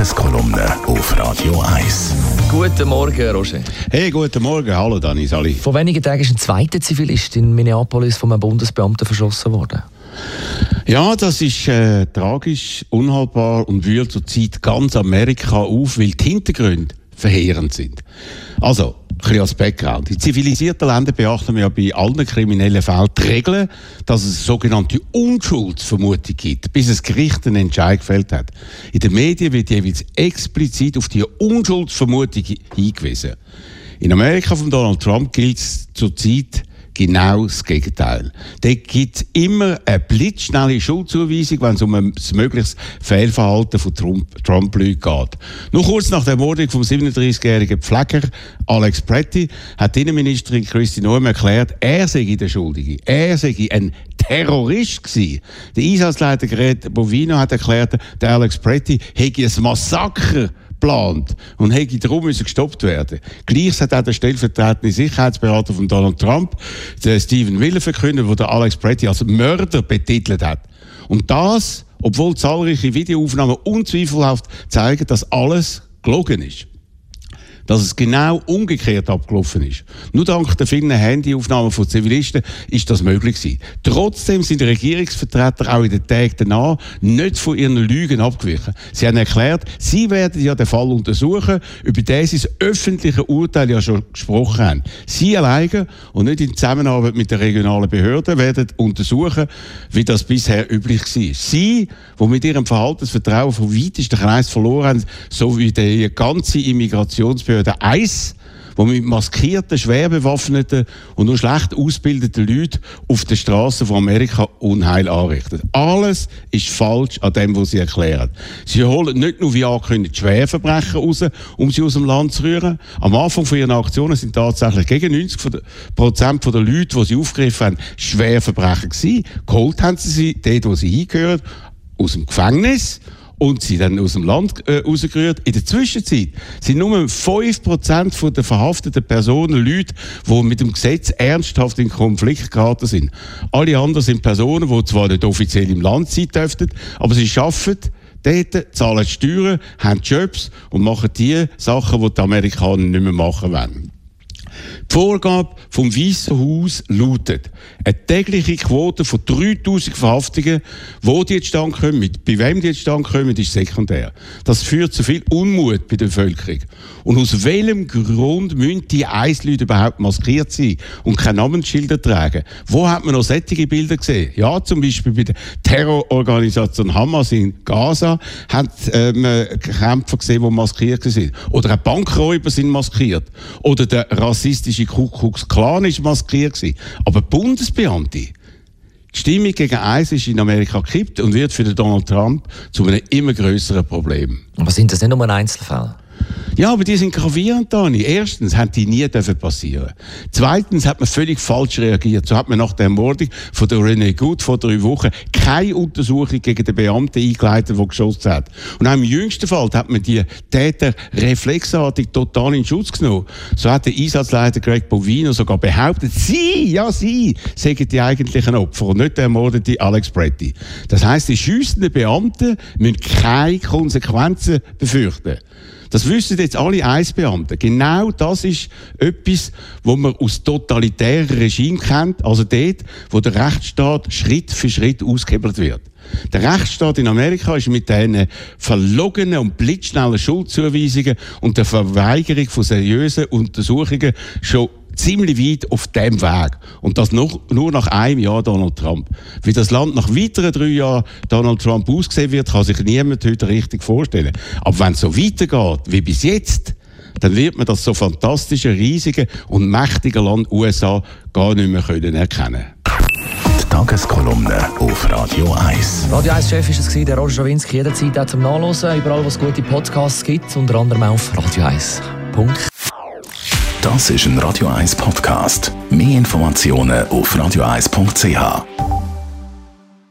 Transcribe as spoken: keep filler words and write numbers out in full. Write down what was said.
Tageskolumne auf Radio eins. Guten Morgen, Roger. Hey, guten Morgen. Hallo, Dani, Sali. Vor wenigen Tagen ist ein zweiter Zivilist in Minneapolis von einem Bundesbeamten verschossen worden. Ja, das ist äh, tragisch, unhaltbar und wühlt zurzeit ganz Amerika auf, weil die Hintergründe verheerend sind. Also, ein bisschen als Background. In zivilisierten Ländern beachten wir ja bei allen kriminellen Fällen die Regeln, dass es eine sogenannte Unschuldsvermutung gibt, bis das Gericht einen Entscheid gefällt hat. In den Medien wird jeweils explizit auf die Unschuldsvermutung hingewiesen. In Amerika von Donald Trump gilt es zurzeit genau das Gegenteil. Dort gibt es immer eine blitzschnelle Schuldzuweisung, wenn es um ein mögliches Fehlverhalten von Trump, Trump-Leuten geht. Nur kurz nach der Ermordung vom siebenunddreißigjährigen Pfleger Alex Pretty hat die Innenministerin Kristi Noem erklärt, er sei der Schuldige. Er sei ein Terrorist gewesen. Der Einsatzleiter Greg Bovino hat erklärt, der Alex Pretty hätte ein Massaker geplant und hätte darum müssen gestoppt werden. Gleiches hat auch der stellvertretende Sicherheitsberater von Donald Trump, der Stephen Miller, verkündet, der Alex Pretty als Mörder betitelt hat. Und das, obwohl zahlreiche Videoaufnahmen unzweifelhaft zeigen, dass alles gelogen ist. Dass es genau umgekehrt abgelaufen ist. Nur dank der vielen Handyaufnahmen von Zivilisten ist das möglich gewesen. Trotzdem sind die Regierungsvertreter auch in den Tagen danach nicht von ihren Lügen abgewichen. Sie haben erklärt, sie werden ja den Fall untersuchen, über den sie das öffentliche Urteil ja schon gesprochen haben. Sie alleine und nicht in Zusammenarbeit mit den regionalen Behörden werden untersuchen, wie das bisher üblich war. Sie, die mit ihrem Verhaltensvertrauen vom weitesten Kreis verloren haben, so wie die ganze Immigrationsbehörde eins, wo mit maskierten, schwer bewaffneten und nur schlecht ausgebildeten Leuten auf den Straßen von Amerika Unheil anrichtet. Alles ist falsch an dem, was sie erklären. Sie holen nicht nur wie angekündigt Schwerverbrecher raus, um sie aus dem Land zu rühren. Am Anfang von ihren Aktionen sind tatsächlich gegen neunzig Prozent der Leute, die sie aufgegriffen haben, Schwerverbrecher gewesen. Geholt haben sie sie dort, wo sie hingehören, aus dem Gefängnis. Und sie dann aus dem Land äh, rausgerührt. In der Zwischenzeit sind nur fünf Prozent der verhafteten Personen Leute, die mit dem Gesetz ernsthaft in Konflikt geraten sind. Alle anderen sind Personen, die zwar nicht offiziell im Land sein dürften, aber sie arbeiten dort, zahlen Steuern, haben Jobs und machen die Sachen, die die Amerikaner nicht mehr machen wollen. Die Vorgabe vom Weißen Haus lautet, eine tägliche Quote von dreitausend Verhaftungen, wo die zustande kommen, mit, bei wem die zustande kommen, ist sekundär. Das führt zu viel Unmut bei der Bevölkerung. Und aus welchem Grund müssen die Eisleute überhaupt maskiert sein und keine Namensschilder tragen? Wo hat man noch solche Bilder gesehen? Ja, zum Beispiel bei der Terrororganisation Hamas in Gaza hat äh, man Kämpfer gesehen, die maskiert sind. Oder auch Bankräuber sind maskiert. Oder der rassistische Ku Klux Klan ist maskiert gewesen. Aber Bundesbeamte, die Stimmung gegen eins ist in Amerika gekippt und wird für den Donald Trump zu einem immer grösseren Problem. Aber sind das nicht nur Einzelfälle? Ja, aber die sind gravierend, Dani. Erstens haben die nie dürfen passieren. Zweitens hat man völlig falsch reagiert. So hat man nach der Ermordung von der Renee Good vor drei Wochen keine Untersuchung gegen den Beamten eingeleitet, der geschossen hat. Und auch im jüngsten Fall hat man die Täter reflexartig total in Schutz genommen. So hat der Einsatzleiter Greg Bovino sogar behauptet, sie, ja sie, seien die eigentlichen Opfer und nicht der ermordete Alex Pretty. Das heisst, die schiessenden Beamten müssen keine Konsequenzen befürchten. Das wissen jetzt alle Eisbeamten. Genau das ist etwas, was man aus totalitären Regimen kennt. Also dort, wo der Rechtsstaat Schritt für Schritt ausgehebelt wird. Der Rechtsstaat in Amerika ist mit diesen verlogenen und blitzschnellen Schuldzuweisungen und der Verweigerung von seriösen Untersuchungen schon ziemlich weit auf dem Weg. Und das noch, nur nach einem Jahr Donald Trump. Wie das Land nach weiteren drei Jahren Donald Trump aussehen wird, kann sich niemand heute richtig vorstellen. Aber wenn es so weitergeht wie bis jetzt, dann wird man das so fantastische, riesige und mächtige Land U S A gar nicht mehr können erkennen. Die Tageskolumne auf Radio eins. Radio eins-Chef war es, der Roger Schawinski, jederzeit auch zum Nachhören, überall wo es gute Podcasts gibt, unter anderem auf radio eins punkt c h. Das ist ein Radio eins Podcast. Mehr Informationen auf radio eins punkt c h.